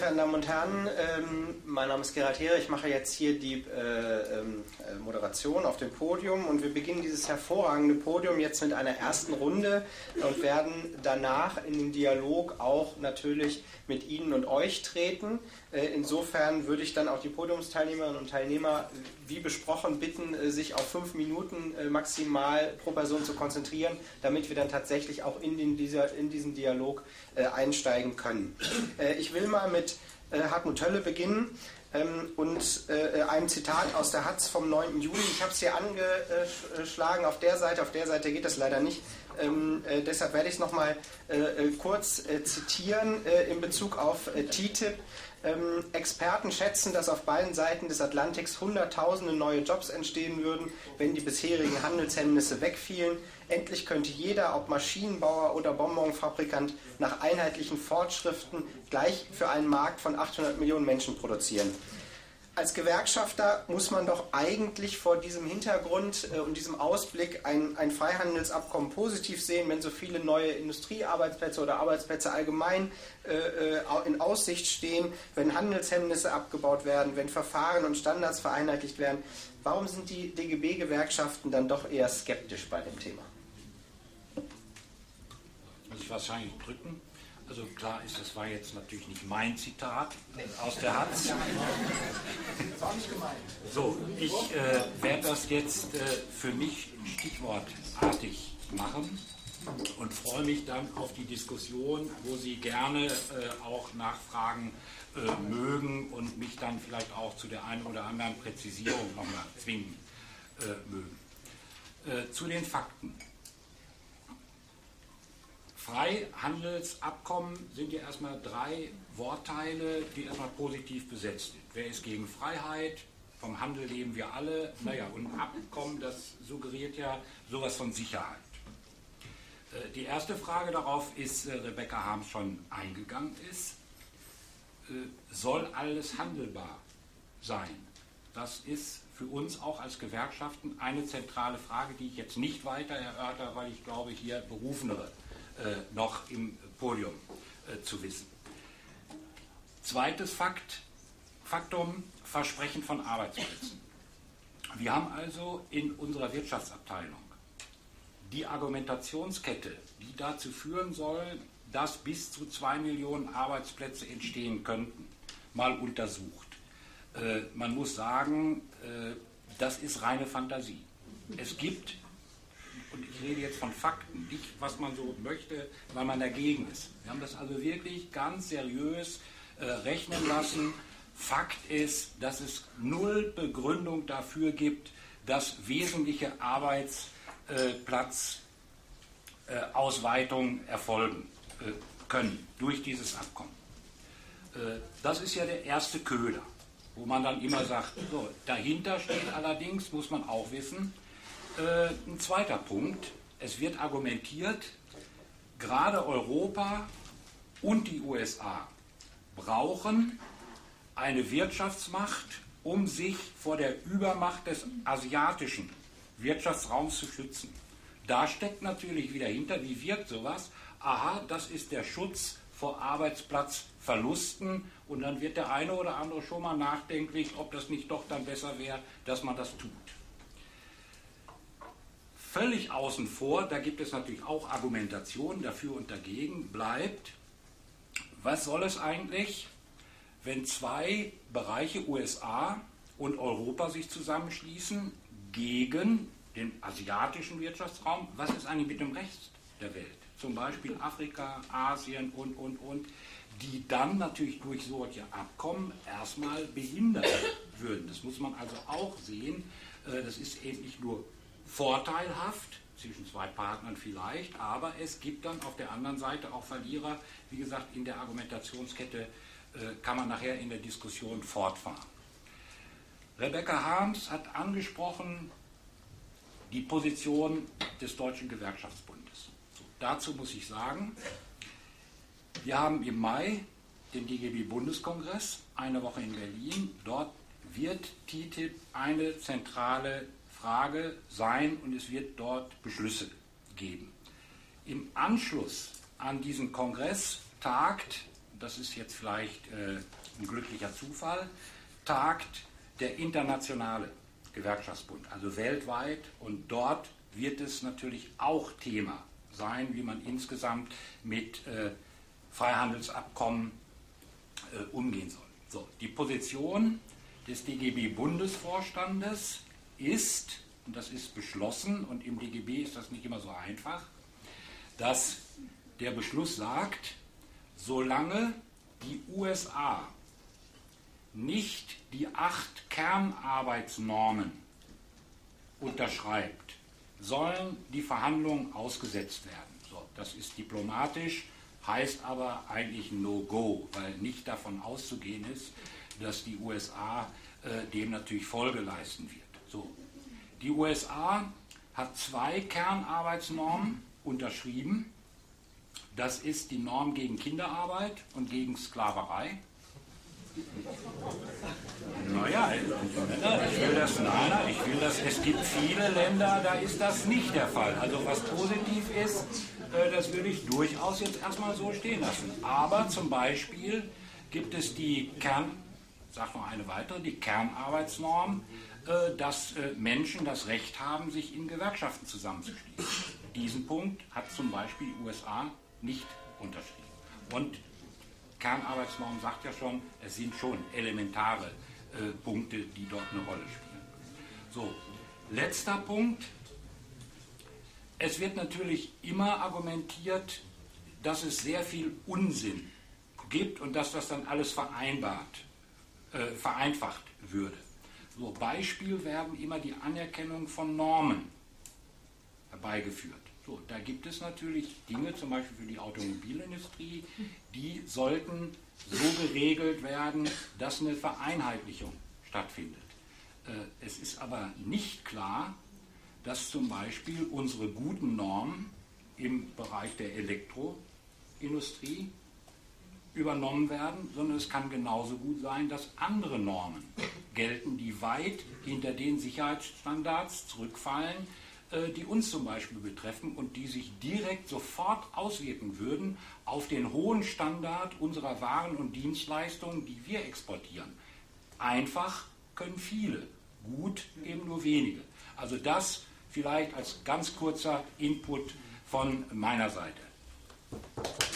Meine Damen und Herren, mein Name ist Gerhard Heere, ich mache jetzt hier die Moderation auf dem Podium und wir beginnen dieses hervorragende Podium jetzt mit einer ersten Runde und werden danach in den Dialog auch natürlich mit Ihnen und euch treten. Insofern würde ich dann auch die Podiumsteilnehmerinnen und Teilnehmer, wie besprochen, bitten, sich auf 5 Minuten maximal pro Person zu konzentrieren, damit wir dann tatsächlich auch in diesen Dialog einsteigen können. Ich will mal mit Hartmut Hölle beginnen und einem Zitat aus der Hatz vom 9. Juli. Ich habe es hier angeschlagen auf der Seite geht das leider nicht. Deshalb werde ich es nochmal kurz zitieren in Bezug auf TTIP. Experten schätzen, dass auf beiden Seiten des Atlantiks Hunderttausende neue Jobs entstehen würden, wenn die bisherigen Handelshemmnisse wegfielen. Endlich könnte jeder, ob Maschinenbauer oder Bonbonfabrikant, nach einheitlichen Vorschriften gleich für einen Markt von 800 Millionen Menschen produzieren. Als Gewerkschafter muss man doch eigentlich vor diesem Hintergrund und diesem Ausblick ein Freihandelsabkommen positiv sehen, wenn so viele neue Industriearbeitsplätze oder Arbeitsplätze allgemein in Aussicht stehen, wenn Handelshemmnisse abgebaut werden, wenn Verfahren und Standards vereinheitlicht werden. Warum sind die DGB-Gewerkschaften dann doch eher skeptisch bei dem Thema? Muss ich wahrscheinlich drücken. Also klar ist, das war jetzt natürlich nicht mein Zitat aus der Hatz. Das war nicht gemeint. So, ich werde das jetzt für mich stichwortartig machen und freue mich dann auf die Diskussion, wo Sie gerne auch nachfragen mögen und mich dann vielleicht auch zu der einen oder anderen Präzisierung nochmal zwingen mögen. Zu den Fakten. Freihandelsabkommen sind ja erstmal 3 Wortteile, die erstmal positiv besetzt sind. Wer ist gegen Freiheit? Vom Handel leben wir alle. Naja, und ein Abkommen, das suggeriert ja sowas von Sicherheit. Die erste Frage darauf ist, Rebecca Harms schon eingegangen ist, soll alles handelbar sein? Das ist für uns auch als Gewerkschaften eine zentrale Frage, die ich jetzt nicht weiter erörtere, weil ich glaube, hier Berufenere noch im Podium zu wissen. Zweites Faktum, Versprechen von Arbeitsplätzen. Wir haben also in unserer Wirtschaftsabteilung die Argumentationskette, die dazu führen soll, dass bis zu 2 Millionen Arbeitsplätze entstehen könnten, mal untersucht. Man muss sagen, das ist reine Fantasie. Es gibt, und ich rede jetzt von Fakten, nicht was man so möchte, weil man dagegen ist. Wir haben das also wirklich ganz seriös rechnen lassen. Fakt ist, dass es 0 Begründung dafür gibt, dass wesentliche Arbeitsplatzausweitungen erfolgen können durch dieses Abkommen. Das ist ja der erste Köder, wo man dann immer sagt, so, dahinter steht allerdings, muss man auch wissen, ein zweiter Punkt, es wird argumentiert, gerade Europa und die USA brauchen eine Wirtschaftsmacht, um sich vor der Übermacht des asiatischen Wirtschaftsraums zu schützen. Da steckt natürlich wieder hinter, wie wirkt sowas? Aha, das ist der Schutz vor Arbeitsplatzverlusten und dann wird der eine oder andere schon mal nachdenklich, ob das nicht doch dann besser wäre, dass man das tut. Völlig außen vor, da gibt es natürlich auch Argumentationen dafür und dagegen, bleibt, was soll es eigentlich, wenn 2 Bereiche USA und Europa sich zusammenschließen gegen den asiatischen Wirtschaftsraum, was ist eigentlich mit dem Rest der Welt? Zum Beispiel Afrika, Asien und, die dann natürlich durch solche Abkommen erstmal behindert würden. Das muss man also auch sehen. Das ist eben nicht nur vorteilhaft, zwischen 2 Partnern vielleicht, aber es gibt dann auf der anderen Seite auch Verlierer. Wie gesagt, in der Argumentationskette kann man nachher in der Diskussion fortfahren. Rebecca Harms hat angesprochen die Position des Deutschen Gewerkschaftsbundes. So, dazu muss ich sagen, wir haben im Mai den DGB-Bundeskongress, eine Woche in Berlin. Dort wird TTIP eine zentrale Frage sein und es wird dort Beschlüsse geben. Im Anschluss an diesen Kongress tagt das ist jetzt vielleicht ein glücklicher Zufall, tagt der Internationale Gewerkschaftsbund, also weltweit, und dort wird es natürlich auch Thema sein, wie man insgesamt mit Freihandelsabkommen umgehen soll. So, die Position des DGB-Bundesvorstandes ist, und das ist beschlossen, und im DGB ist das nicht immer so einfach, dass der Beschluss sagt, solange die USA nicht die 8 Kernarbeitsnormen unterschreibt, sollen die Verhandlungen ausgesetzt werden. So, das ist diplomatisch, heißt aber eigentlich No-Go, weil nicht davon auszugehen ist, dass die USA dem natürlich Folge leisten wird. So, die USA hat 2 Kernarbeitsnormen unterschrieben. Das ist die Norm gegen Kinderarbeit und gegen Sklaverei. Naja, ich will das, es gibt viele Länder, da ist das nicht der Fall. Also was positiv ist, das würde ich durchaus jetzt erstmal so stehen lassen. Aber zum Beispiel gibt es die sag noch eine weitere, die Kernarbeitsnorm, dass Menschen das Recht haben, sich in Gewerkschaften zusammenzuschließen. Diesen Punkt hat zum Beispiel die USA nicht unterschrieben. Und Kernarbeitsnorm sagt ja schon, es sind schon elementare Punkte, die dort eine Rolle spielen. So, letzter Punkt. Es wird natürlich immer argumentiert, dass es sehr viel Unsinn gibt und dass das dann alles vereinfacht würde. So, Beispiel werden immer die Anerkennung von Normen herbeigeführt. So, da gibt es natürlich Dinge, zum Beispiel für die Automobilindustrie, die sollten so geregelt werden, dass eine Vereinheitlichung stattfindet. Es ist aber nicht klar, dass zum Beispiel unsere guten Normen im Bereich der Elektroindustrie übernommen werden, sondern es kann genauso gut sein, dass andere Normen gelten, die weit hinter den Sicherheitsstandards zurückfallen, die uns zum Beispiel betreffen und die sich direkt sofort auswirken würden auf den hohen Standard unserer Waren und Dienstleistungen, die wir exportieren. Einfach können viele, gut eben nur wenige. Also das vielleicht als ganz kurzer Input von meiner Seite.